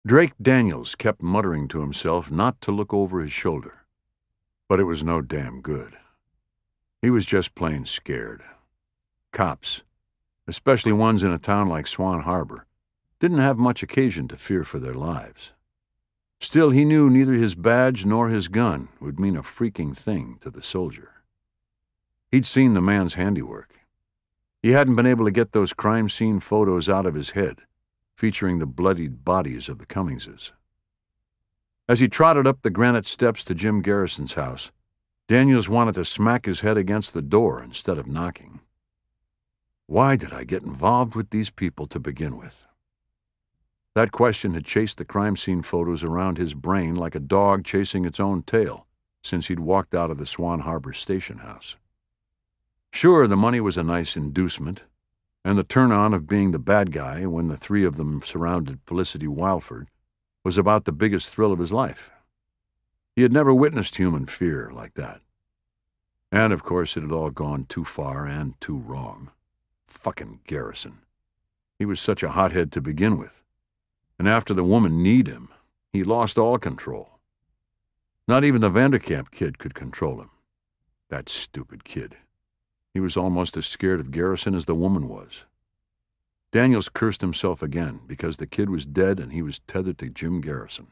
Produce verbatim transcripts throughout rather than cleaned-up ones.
Drake Daniels kept muttering to himself not to look over his shoulder, but it was no damn good. He was just plain scared. Cops, especially ones in a town like Swan Harbor, didn't have much occasion to fear for their lives. Still, he knew neither his badge nor his gun would mean a freaking thing to the soldier. He'd seen the man's handiwork. He hadn't been able to get those crime scene photos out of his head, featuring the bloodied bodies of the Cummingses. As he trotted up the granite steps to Jim Garrison's house, Daniels wanted to smack his head against the door instead of knocking. Why did I get involved with these people to begin with? That question had chased the crime scene photos around his brain like a dog chasing its own tail since he'd walked out of the Swan Harbor station house. Sure, the money was a nice inducement, and the turn-on of being the bad guy when the three of them surrounded Felicity Wildford was about the biggest thrill of his life. He had never witnessed human fear like that. And, of course, it had all gone too far and too wrong. Fucking Garrison. He was such a hothead to begin with. And after the woman kneed him, he lost all control. Not even the Vanderkamp kid could control him. That stupid kid. He was almost as scared of Garrison as the woman was. Daniels cursed himself again because the kid was dead and he was tethered to Jim Garrison.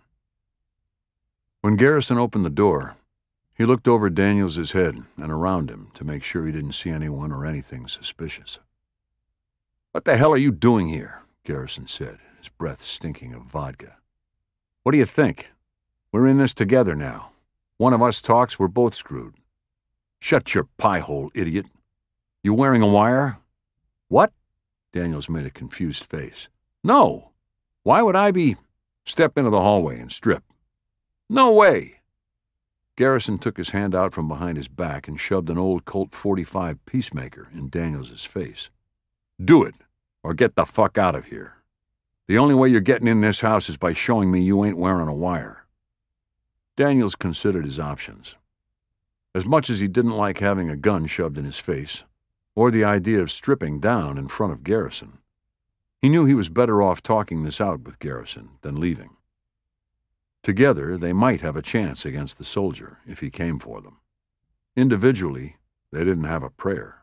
When Garrison opened the door, he looked over Daniels's head and around him to make sure he didn't see anyone or anything suspicious. "What the hell are you doing here?" Garrison said, his breath stinking of vodka. "What do you think? We're in this together now. One of us talks, we're both screwed." "Shut your pie-hole, idiot. You wearing a wire?" "What?" Daniels made a confused face. "No. Why would I be—" "Step into the hallway and strip." "No way." Garrison took his hand out from behind his back and shoved an old Colt forty-five Peacemaker in Daniels's face. "Do it, or get the fuck out of here. The only way you're getting in this house is by showing me you ain't wearing a wire." Daniels considered his options. As much as he didn't like having a gun shoved in his face, or the idea of stripping down in front of Garrison, he knew he was better off talking this out with Garrison than leaving. Together, they might have a chance against the soldier if he came for them. Individually, they didn't have a prayer.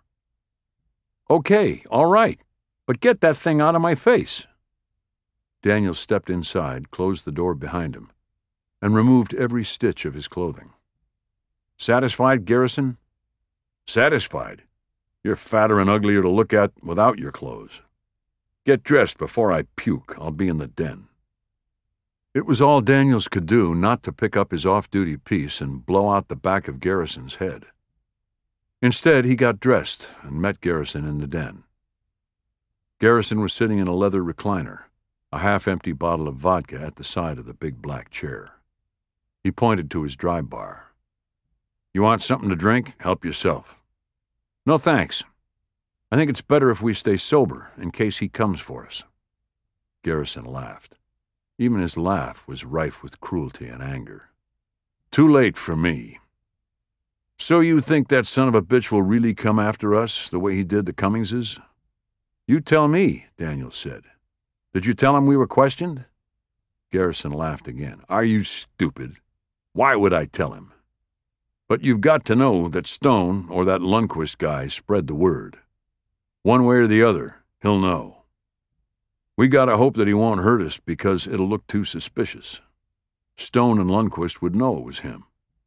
"Okay, all right, but get that thing out of my face." Daniels stepped inside, closed the door behind him, and removed every stitch of his clothing. "Satisfied, Garrison?" "Satisfied? You're fatter and uglier to look at without your clothes. Get dressed before I puke. I'll be in the den." It was all Daniels could do not to pick up his off-duty piece and blow out the back of Garrison's head. Instead, he got dressed and met Garrison in the den. Garrison was sitting in a leather recliner, a half-empty bottle of vodka at the side of the big black chair. He pointed to his dry bar. "You want something to drink? Help yourself." "No, thanks. I think it's better if we stay sober in case he comes for us." Garrison laughed. Even his laugh was rife with cruelty and anger. "Too late for me. So you think that son of a bitch will really come after us the way he did the Cummingses?" "You tell me," Daniels said. "Did you tell him we were questioned?" Garrison laughed again. "Are you stupid? Why would I tell him? But you've got to know that Stone or that Lundquist guy spread the word. One way or the other, he'll know. We gotta hope that he won't hurt us because it'll look too suspicious. Stone and Lundquist would know it was him."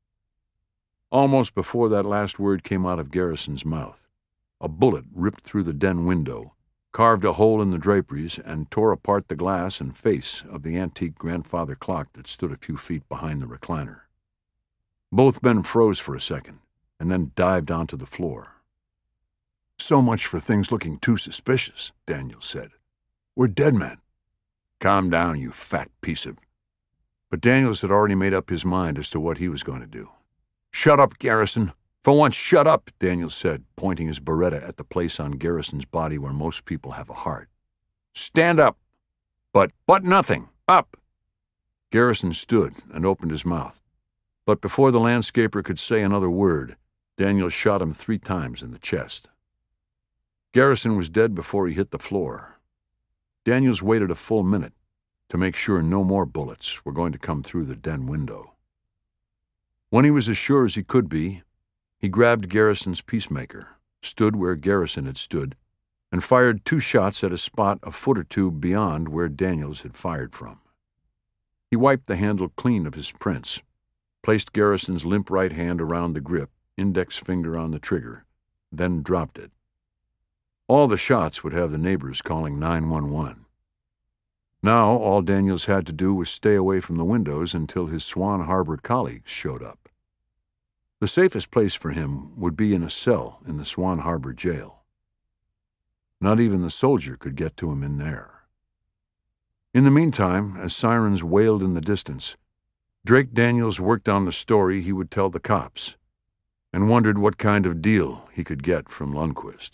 Almost before that last word came out of Garrison's mouth, a bullet ripped through the den window, carved a hole in the draperies, and tore apart the glass and face of the antique grandfather clock that stood a few feet behind the recliner. Both men froze for a second, and then dived onto the floor. "So much for things looking too suspicious," Daniels said. "We're dead men." "Calm down, you fat piece of—" But Daniels had already made up his mind as to what he was going to do. "Shut up, Garrison. For once, shut up," Daniels said, pointing his Beretta at the place on Garrison's body where most people have a heart. "Stand up." "But, but nothing. Up." Garrison stood and opened his mouth. But before the landscaper could say another word, Daniels shot him three times in the chest. Garrison was dead before he hit the floor. Daniels waited a full minute, to make sure no more bullets were going to come through the den window. When he was as sure as he could be, he grabbed Garrison's peacemaker, stood where Garrison had stood, and fired two shots at a spot a foot or two beyond where Daniels had fired from. He wiped the handle clean of his prints, placed Garrison's limp right hand around the grip, index finger on the trigger, then dropped it. All the shots would have the neighbors calling nine one one. Now all Daniels had to do was stay away from the windows until his Swan Harbor colleagues showed up. The safest place for him would be in a cell in the Swan Harbor jail. Not even the soldier could get to him in there. In the meantime, as sirens wailed in the distance, Drake Daniels worked on the story he would tell the cops and wondered what kind of deal he could get from Lundquist.